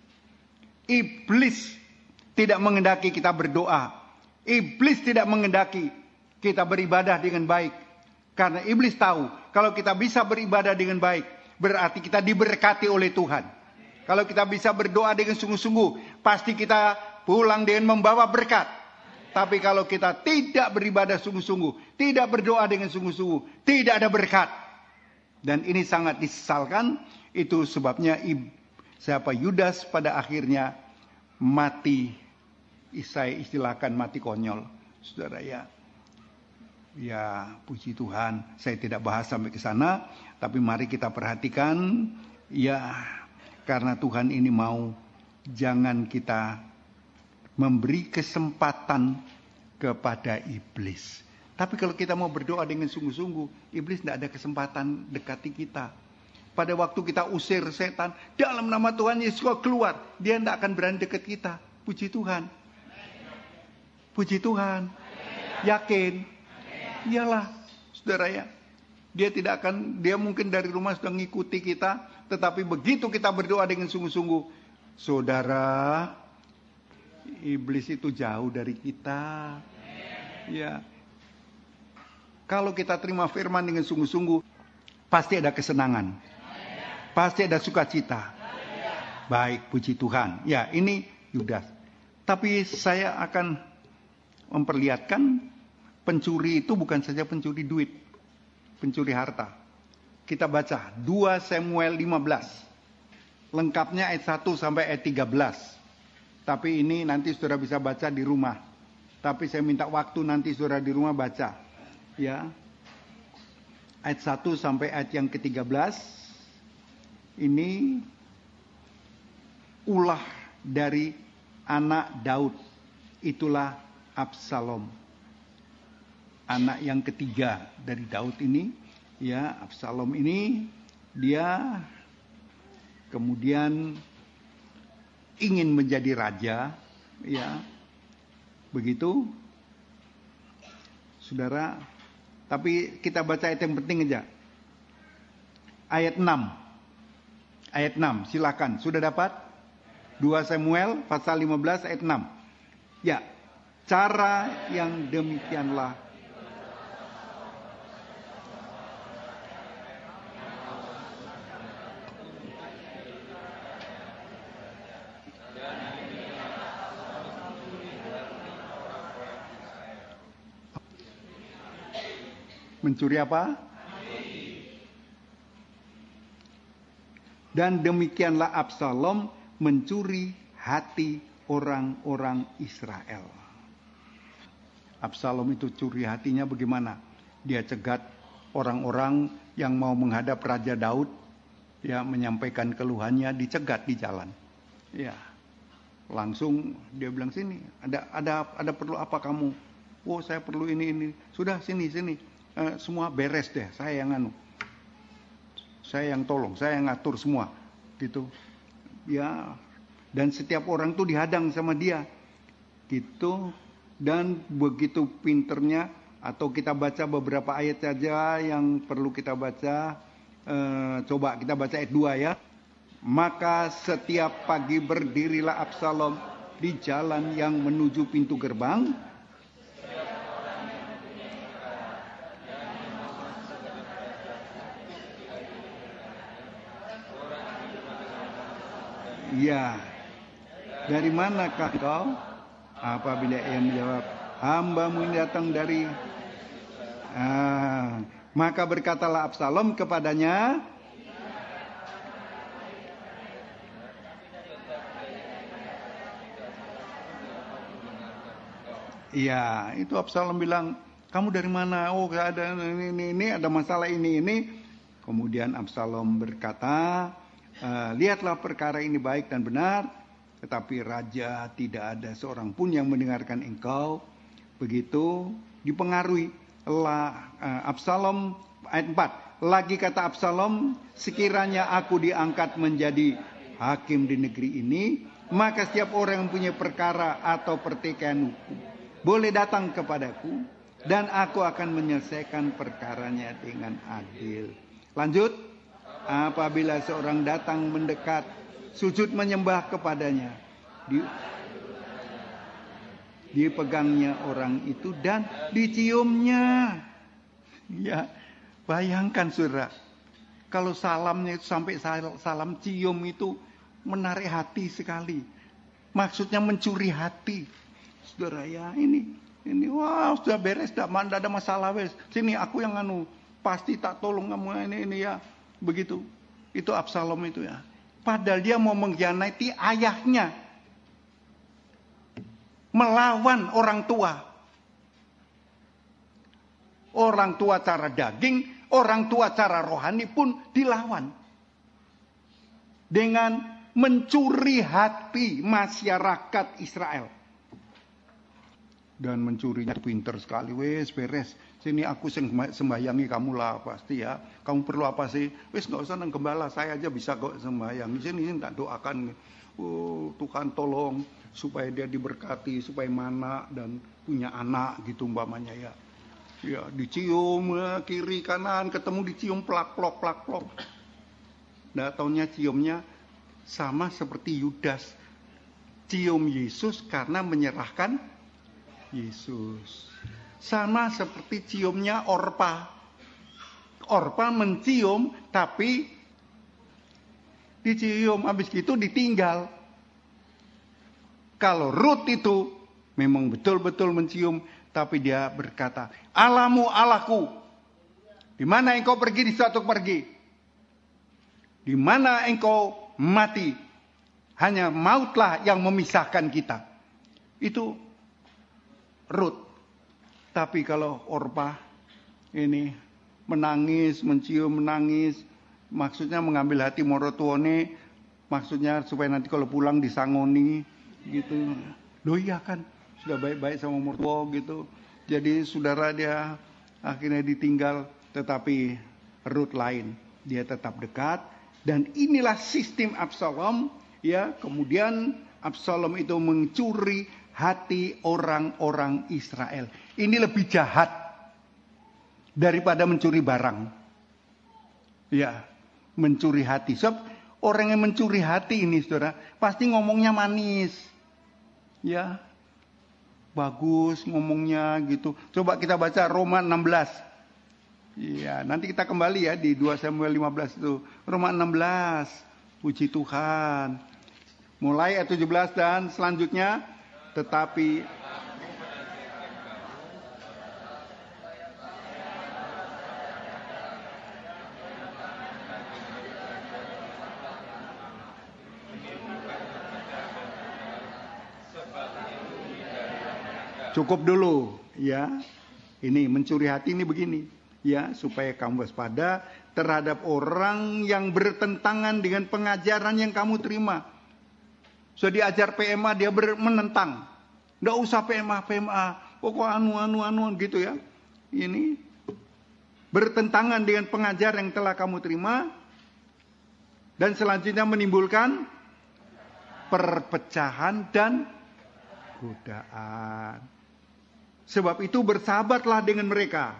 S1: Iblis tidak menghendaki kita berdoa. Iblis tidak menghendaki kita beribadah dengan baik. Karena iblis tahu, kalau kita bisa beribadah dengan baik, berarti kita diberkati oleh Tuhan. Kalau kita bisa berdoa dengan sungguh-sungguh, pasti kita pulang dengan membawa berkat. Tapi kalau kita tidak beribadah sungguh-sungguh, tidak berdoa dengan sungguh-sungguh, tidak ada berkat. Dan ini sangat disesalkan. Itu sebabnya Yudas pada akhirnya mati. Saya istilahkan mati konyol. Saudara ya. Ya, puji Tuhan. Saya tidak bahas sampai ke sana. Tapi mari kita perhatikan. Ya, karena Tuhan ini mau. Jangan kita memberi kesempatan kepada iblis. Tapi kalau kita mau berdoa dengan sungguh-sungguh, iblis tidak ada kesempatan dekati kita. Pada waktu kita usir setan, dalam nama Tuhan Yesus keluar, dia tidak akan berani dekat kita. Puji Tuhan. Puji Tuhan. Yakin. Iyalah, saudara ya. Dia mungkin dari rumah sudah mengikuti kita, tetapi begitu kita berdoa dengan sungguh-sungguh, saudara, iblis itu jauh dari kita. Ya. Kalau kita terima firman dengan sungguh-sungguh, pasti ada kesenangan. Pasti ada sukacita. Baik, puji Tuhan. Ya, ini Yudas. Tapi saya akan memperlihatkan pencuri itu bukan saja pencuri duit, pencuri harta. Kita baca 2 Samuel 15. Lengkapnya ayat 1 sampai ayat 13. Tapi ini nanti saudara bisa baca di rumah. Tapi saya minta waktu nanti saudara di rumah baca. Ya, ayat 1 sampai ayat yang ke-13 ini ulah dari anak Daud, itulah Absalom. Anak yang ketiga dari Daud ini, ya, Absalom ini dia kemudian ingin menjadi raja, ya. Begitu. Saudara, tapi kita baca ayat yang penting aja. Ayat 6. Ayat 6, silakan. Sudah dapat? 2 Samuel pasal 15 ayat 6. Ya, cara yang demikianlah. Mencuri apa? Dan demikianlah Absalom mencuri hati orang-orang Israel. Absalom itu curi hatinya bagaimana? Dia cegat orang-orang yang mau menghadap Raja Daud, ya, menyampaikan keluhannya, dicegat di jalan. Ya, langsung dia bilang, sini, ada perlu apa kamu? Oh, saya perlu ini. Sudah, sini. Semua beres deh, saya yang saya yang tolong, saya yang ngatur semua, gitu. Ya, dan setiap orang tuh dihadang sama dia. Gitu. Dan begitu pinternya, atau kita baca beberapa ayat saja yang perlu kita baca. Coba kita baca ayat 2 ya. Maka setiap pagi berdirilah Absalom di jalan yang menuju pintu gerbang. Ya, dari manakah kau? Apabila ia menjawab, hambamu ini datang dari. Maka berkatalah Absalom kepadanya, iya, itu Absalom bilang, kamu dari mana? Oh, ada ini, ada masalah ini. Kemudian Absalom berkata, lihatlah perkara ini baik dan benar, tetapi raja tidak ada seorang pun yang mendengarkan engkau. Begitu dipengaruhi Absalom. Ayat 4, lagi kata Absalom, sekiranya aku diangkat menjadi hakim di negeri ini, maka setiap orang yang punya perkara atau pertikaian hukum boleh datang kepadaku, dan aku akan menyelesaikan perkaranya dengan adil. Lanjut, apabila seorang datang mendekat, sujud menyembah kepadanya, dipegangnya orang itu dan diciumnya. Ya, bayangkan saudara, kalau salamnya itu sampai salam cium itu menarik hati sekali. Maksudnya mencuri hati. Saudara ya, ini wah sudah beres, tidak ada masalah wes. Sini aku yang pasti tak tolong kamu ini ya. Begitu. Itu Absalom itu ya. Padahal dia mau mengkhianati ayahnya. Melawan orang tua. Orang tua cara daging, orang tua cara rohani pun dilawan. Dengan mencuri hati masyarakat Israel. Dan mencurinya pinter sekali, wes beres. Sini aku sembayangi kamu lah pasti ya. Kamu perlu apa sih? Wes nggak usah nang gembala, saya aja bisa kok sembayangi. Sini tak doakan. Tuhan tolong supaya dia diberkati, supaya mana dan punya anak gitu umpamanya ya. Ya dicium kiri kanan, ketemu dicium plak plok. Nggak taunya ciumnya sama seperti Yudas. Cium Yesus karena menyerahkan Yesus. Sama seperti ciumnya Orpa. Orpa mencium tapi dicium, habis gitu ditinggal. Kalau Rut itu memang betul-betul mencium, tapi dia berkata, Allahmu Allahku, di mana engkau pergi di suatu pergi, di mana engkau mati, hanya mautlah yang memisahkan kita. Itu Rut. Tapi kalau Orpa ini menangis, mencium, menangis, maksudnya mengambil hati morotuone, maksudnya supaya nanti kalau pulang disangoni gitu. Loh iya kan, sudah baik-baik sama mertua gitu. Jadi saudara dia akhirnya ditinggal, tetapi Rut lain, dia tetap dekat. Dan inilah sistem Absalom ya. Kemudian Absalom itu mencuri hati orang-orang Israel. Ini lebih jahat daripada mencuri barang. Ya, mencuri hati. Sebab orang yang mencuri hati ini saudara, pasti ngomongnya manis. Ya, bagus ngomongnya gitu. Coba kita baca Roma 16. Ya, nanti kita kembali ya di 2 Samuel 15 itu. Roma 16. Puji Tuhan. Mulai ayat 17 dan selanjutnya. Tetapi cukup dulu ya. Ini mencuri hati ini begini ya, supaya kamu waspada terhadap orang yang bertentangan dengan pengajaran yang kamu terima. So diajar PMA dia menentang. Nggak usah PMA. Pokok anu gitu ya. Ini bertentangan dengan pengajaran yang telah kamu terima. Dan selanjutnya menimbulkan perpecahan dan godaan. Sebab itu bersahabatlah dengan mereka.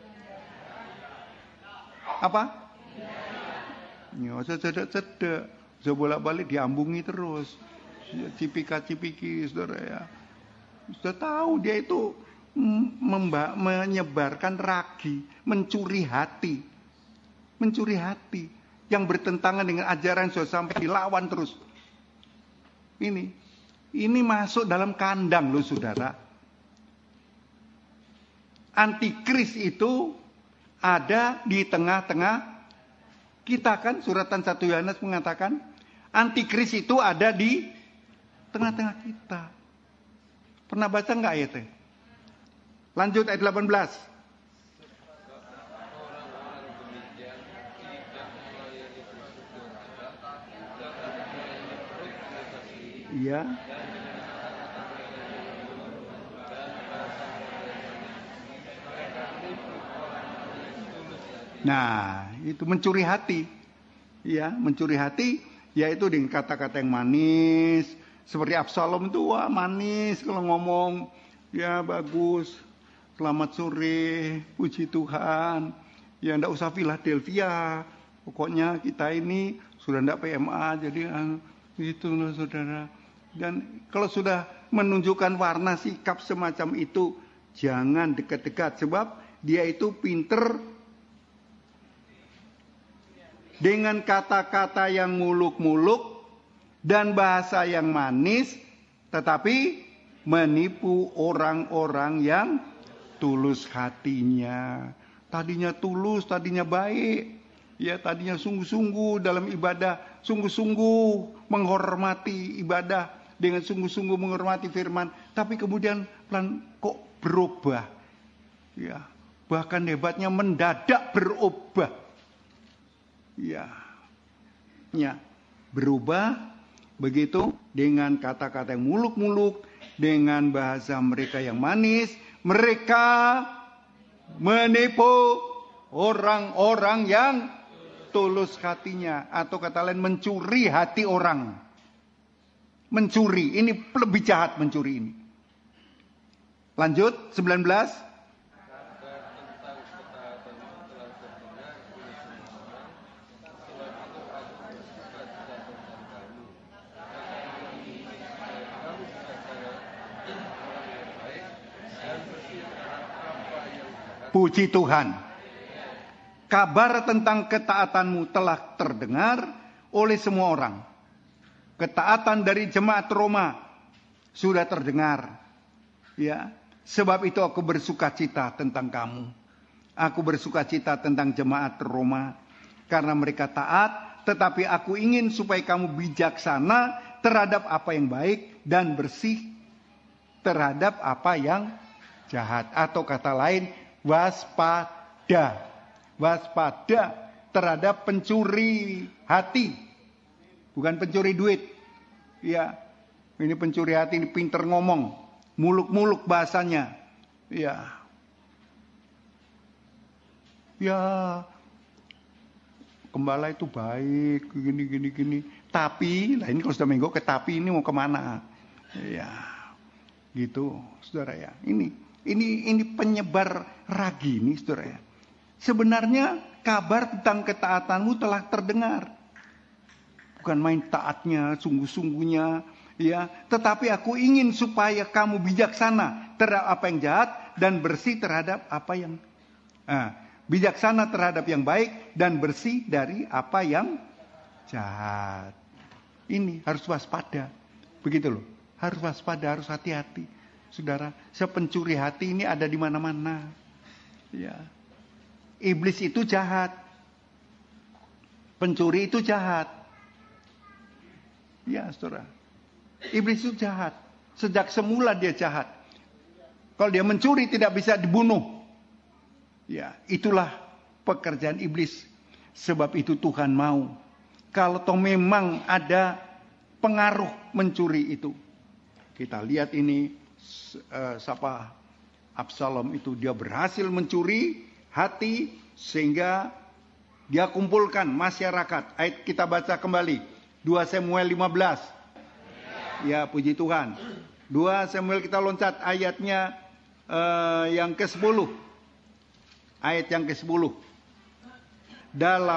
S1: Apa? Ya, cedek-cedek. Saya bolak-balik diambungi terus. Cipika-cipiki, saudara ya. Sudah tahu dia itu menyebarkan ragi, mencuri hati. Mencuri hati. Yang bertentangan dengan ajaran sudah sampai dilawan terus. Ini masuk dalam kandang loh saudara. Antikris itu ada di tengah-tengah kita kan. Suratan 1 Yohanes mengatakan antikris itu ada di tengah-tengah kita. Pernah baca enggak ayatnya? Lanjut ayat 18. Iya. Nah, itu mencuri hati. Ya, mencuri hati yaitu dengan kata-kata yang manis. Seperti Absalom itu wah manis kalau ngomong. Ya, bagus. Selamat sore, puji Tuhan. Ya, enggak usah Philadelphia. Pokoknya kita ini sudah enggak PMA, jadi itu loh saudara. Dan kalau sudah menunjukkan warna sikap semacam itu, jangan dekat-dekat. Sebab dia itu pinter dengan kata-kata yang muluk-muluk dan bahasa yang manis, tetapi menipu orang-orang yang tulus hatinya. Tadinya tulus, tadinya baik, ya tadinya sungguh-sungguh dalam ibadah, sungguh-sungguh menghormati ibadah, dengan sungguh-sungguh menghormati firman, tapi kemudian kok berubah, ya bahkan hebatnya mendadak berubah. Ya, berubah begitu dengan kata-kata yang muluk-muluk, dengan bahasa mereka yang manis, mereka menipu orang-orang yang tulus hatinya, atau kata lain mencuri hati orang. Mencuri, ini lebih jahat mencuri ini. Lanjut 19. Puji Tuhan. Kabar tentang ketaatanmu telah terdengar oleh semua orang. Ketaatan dari jemaat Roma sudah terdengar. Ya, sebab itu aku bersukacita tentang kamu. Aku bersukacita tentang jemaat Roma karena mereka taat, tetapi aku ingin supaya kamu bijaksana terhadap apa yang baik dan bersih terhadap apa yang jahat, atau kata lain waspada. Waspada terhadap pencuri hati. Bukan pencuri duit. Ya, ini pencuri hati, ini pinter ngomong. Muluk-muluk bahasanya. Ya. Ya. Gembala itu baik. Gini. Tapi, lah ini kalau sudah minggu ke tapi ini mau kemana? Ya. Gitu, saudara ya. Ini penyebar ragi nih saudara ya. Sebenarnya kabar tentang ketaatanmu telah terdengar. Bukan main taatnya, sungguh-sungguhnya, ya. Tetapi aku ingin supaya kamu bijaksana terhadap apa yang jahat dan bersih terhadap apa yang bijaksana terhadap yang baik dan bersih dari apa yang jahat. Ini harus waspada. Begitu loh. Harus waspada, harus hati-hati. Saudara, pencuri hati ini ada di mana-mana. Ya. Iblis itu jahat. Pencuri itu jahat. Ya, saudara. Iblis itu jahat. Sejak semula dia jahat. Kalau dia mencuri tidak bisa dibunuh. Ya, itulah pekerjaan iblis. Sebab itu Tuhan mau. Kalau toh memang ada pengaruh mencuri itu. Kita lihat ini siapa Absalom itu, dia berhasil mencuri hati sehingga dia kumpulkan masyarakat. Ayat kita baca kembali 2 Samuel 15. Ya, puji Tuhan. 2 Samuel kita loncat ayatnya yang ke-10. Ayat yang ke-10. Dalam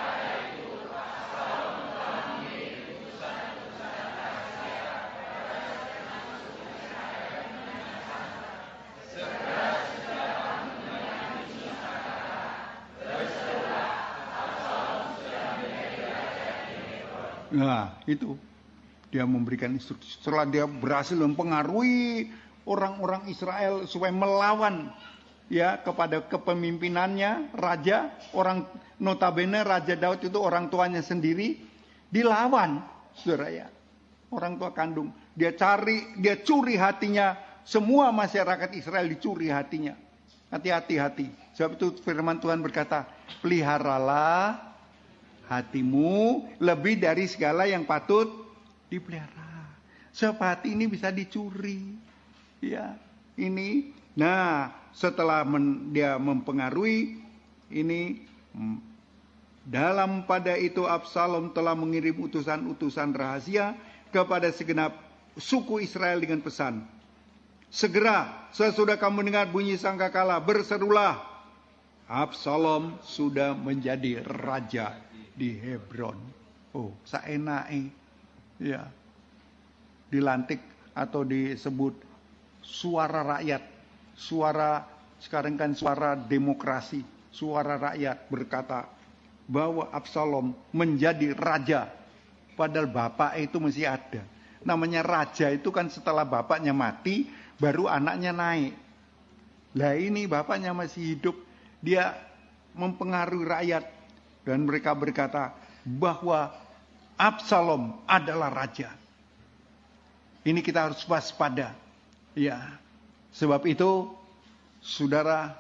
S1: Nah, itu dia memberikan instruksi. Setelah dia berhasil mempengaruhi orang-orang Israel supaya melawan ya kepada kepemimpinannya raja, orang notabene Raja Daud itu orang tuanya sendiri dilawan, saudara ya. Orang tua kandung. Dia curi hatinya, semua masyarakat Israel dicuri hatinya. Hati-hati. Sebab itu firman Tuhan berkata, peliharalah hatimu lebih dari segala yang patut dipelihara. Sebab hati ini bisa dicuri. Ya, ini. Nah, setelah dia mempengaruhi ini, dalam pada itu Absalom telah mengirim utusan-utusan rahasia kepada segenap suku Israel dengan pesan, segera sesudah kamu dengar bunyi sangkakala, berserulah, Absalom sudah menjadi raja di Hebron. Oh, saenake. Ya. Dilantik atau disebut suara rakyat. Sekarang kan suara demokrasi. Suara rakyat berkata bahwa Absalom menjadi raja. Padahal bapak itu masih ada. Namanya raja itu kan setelah bapaknya mati, baru anaknya naik. Lah ini bapaknya masih hidup. Dia mempengaruhi rakyat. Dan mereka berkata bahwa Absalom adalah raja. Ini kita harus waspada. Ya. Sebab itu, saudara,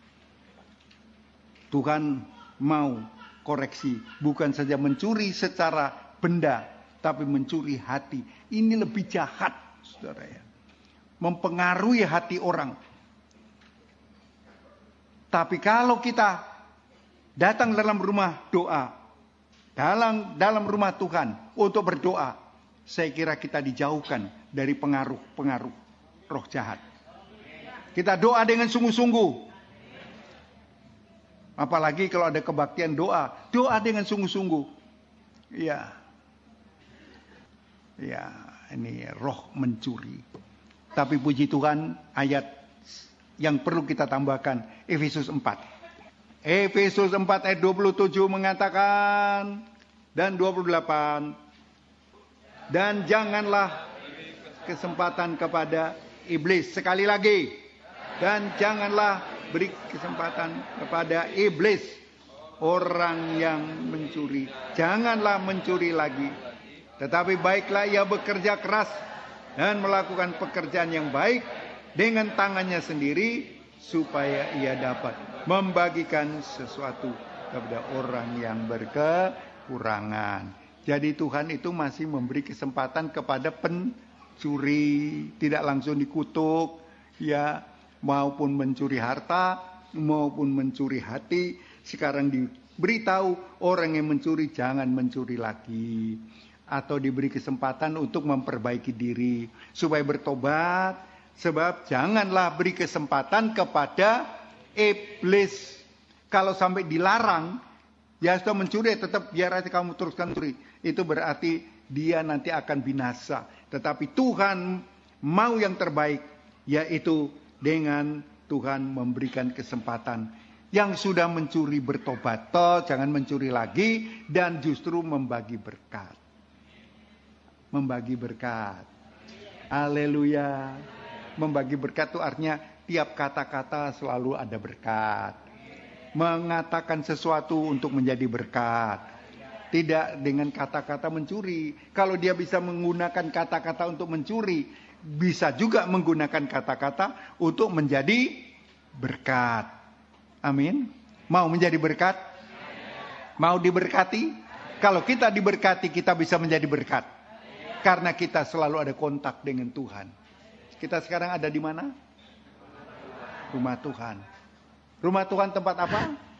S1: Tuhan mau koreksi. Bukan saja mencuri secara benda, tapi mencuri hati. Ini lebih jahat, saudara ya. Mempengaruhi hati orang. Tapi kalau kita datang dalam rumah doa, dalam rumah Tuhan untuk berdoa, saya kira kita dijauhkan dari pengaruh roh jahat. Kita doa dengan sungguh-sungguh. Apalagi kalau ada kebaktian doa dengan sungguh-sungguh. Ya, ini roh mencuri. Tapi puji Tuhan, ayat yang perlu kita tambahkan, Efesus 4. Efesus 4 ayat 27 mengatakan, dan 28, dan janganlah kesempatan kepada iblis. Sekali lagi, dan janganlah beri kesempatan kepada iblis, orang yang mencuri. Janganlah mencuri lagi, tetapi baiklah ia bekerja keras dan melakukan pekerjaan yang baik dengan tangannya sendiri, supaya ia dapat membagikan sesuatu kepada orang yang berkekurangan. Jadi Tuhan itu masih memberi kesempatan kepada pencuri, tidak langsung dikutuk, ya, maupun mencuri harta, maupun mencuri hati. Sekarang diberitahu orang yang mencuri jangan mencuri lagi, atau diberi kesempatan untuk memperbaiki diri supaya bertobat. Sebab janganlah beri kesempatan kepada iblis. Kalau sampai dilarang, ya sudah mencuri, tetap biar aja kamu teruskan mencuri. Itu berarti dia nanti akan binasa. Tetapi Tuhan mau yang terbaik, yaitu dengan Tuhan memberikan kesempatan. Yang sudah mencuri bertobat, jangan mencuri lagi, dan justru membagi berkat. Membagi berkat. Haleluya. Membagi berkat itu artinya tiap kata-kata selalu ada berkat. Mengatakan sesuatu untuk menjadi berkat. Tidak dengan kata-kata mencuri. Kalau dia bisa menggunakan kata-kata untuk mencuri, bisa juga menggunakan kata-kata untuk menjadi berkat. Amin. Mau menjadi berkat? Mau diberkati? Kalau kita diberkati, kita bisa menjadi berkat. Karena kita selalu ada kontak dengan Tuhan. Kita sekarang ada di mana? Rumah Tuhan. Rumah Tuhan tempat apa?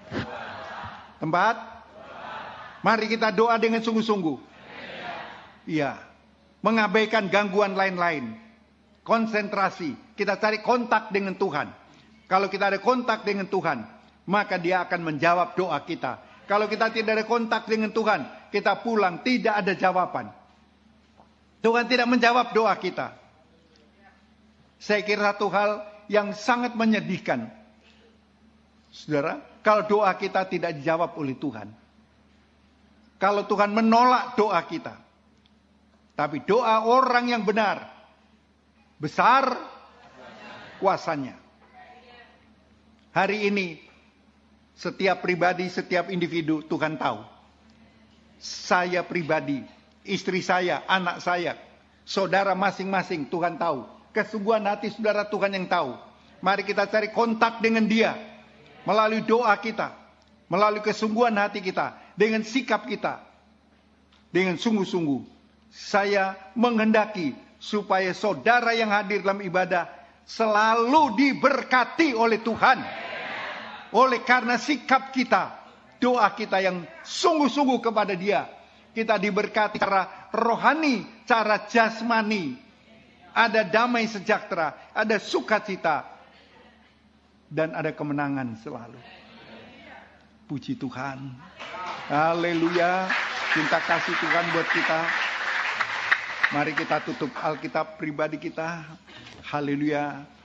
S1: Tempat? Mari kita doa dengan sungguh-sungguh. Iya. Mengabaikan gangguan lain-lain. konsentrasi, kita cari kontak dengan Tuhan. Kalau kita ada kontak dengan Tuhan, maka Dia akan menjawab doa kita. Kalau kita tidak ada kontak dengan Tuhan, kita pulang tidak ada jawaban. Tuhan tidak menjawab doa kita. Saya kira satu hal yang sangat menyedihkan, saudara, kalau doa kita tidak dijawab oleh Tuhan. Kalau Tuhan menolak doa kita. Tapi doa orang yang benar, besar kuasanya. Hari ini, setiap pribadi, setiap individu, Tuhan tahu. Saya pribadi, istri saya, anak saya, saudara masing-masing, Tuhan tahu. Kesungguhan hati saudara, Tuhan yang tahu. Mari kita cari kontak dengan Dia. Melalui doa kita. Melalui kesungguhan hati kita. Dengan sikap kita. Dengan sungguh-sungguh. Saya menghendaki supaya saudara yang hadir dalam ibadah selalu diberkati oleh Tuhan. Oleh karena sikap kita, doa kita yang sungguh-sungguh kepada Dia, kita diberkati secara rohani, cara jasmani. Ada damai sejahtera, ada sukacita, dan ada kemenangan selalu. Puji Tuhan. Haleluya. Cinta kasih Tuhan buat kita. Mari kita tutup Alkitab pribadi kita. Haleluya.